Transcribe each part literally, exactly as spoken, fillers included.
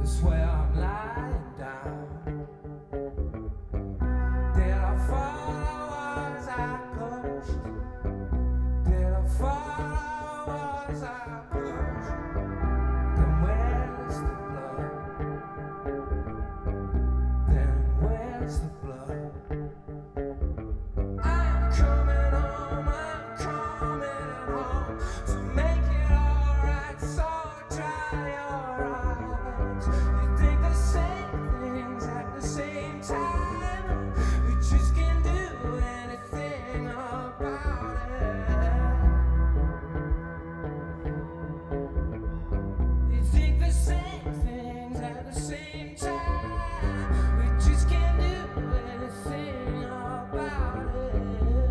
Where I'm lying down. Did I follow? Was I pushed? Did I follow? Was I pushed? Then where's the blood? Then where's the blood? I'm coming home, I'm coming home to make it alright, so dry your eyes. You think the same things at the same time. We just can't do anything about it. You think the same things at the same time. We just can't do anything about it.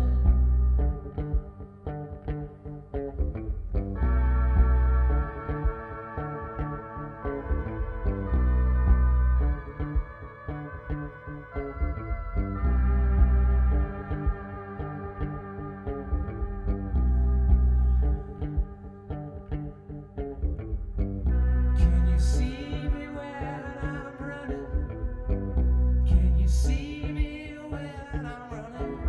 Can you see me when I'm running? Can you see me when I'm running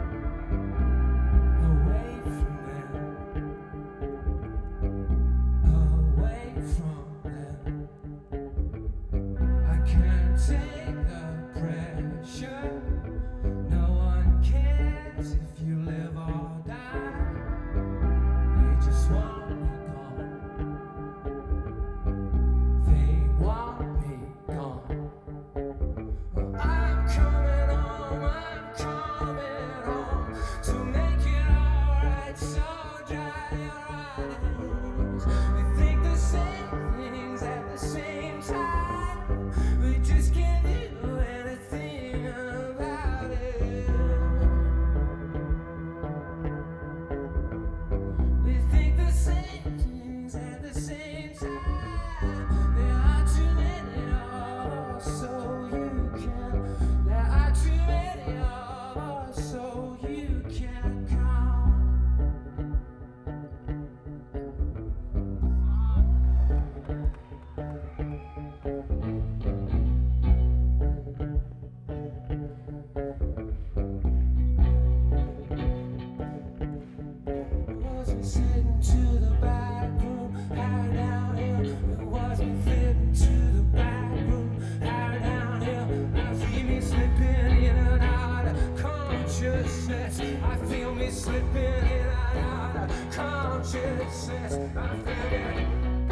away from them? Away from them. I can't take the pressure. No one cares if you live or die. They just want me gone. They want me gone. Well, I'm coming home, I'm coming home to make it alright, so dry your eyes. We think the same things at the same time. We just can't do anything about it. We think the same things at the same time. There are too many of us, so you can. There are too many of us, so you can count. Wasn't sitting to the back room, high down here. It wasn't fitting to the back room, high down here. I feel me slipping in and out of consciousness. I feel me slipping in and out of consciousness. I feel it.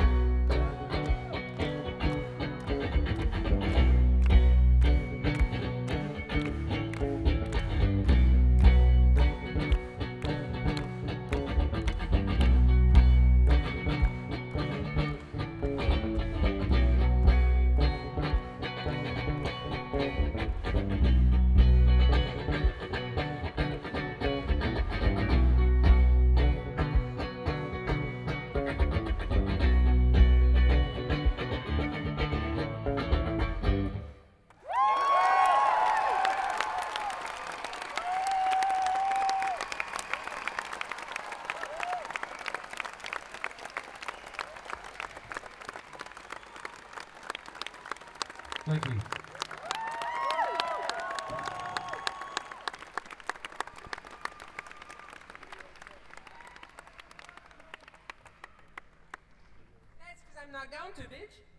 Thank you. That's because I'm not down to, bitch.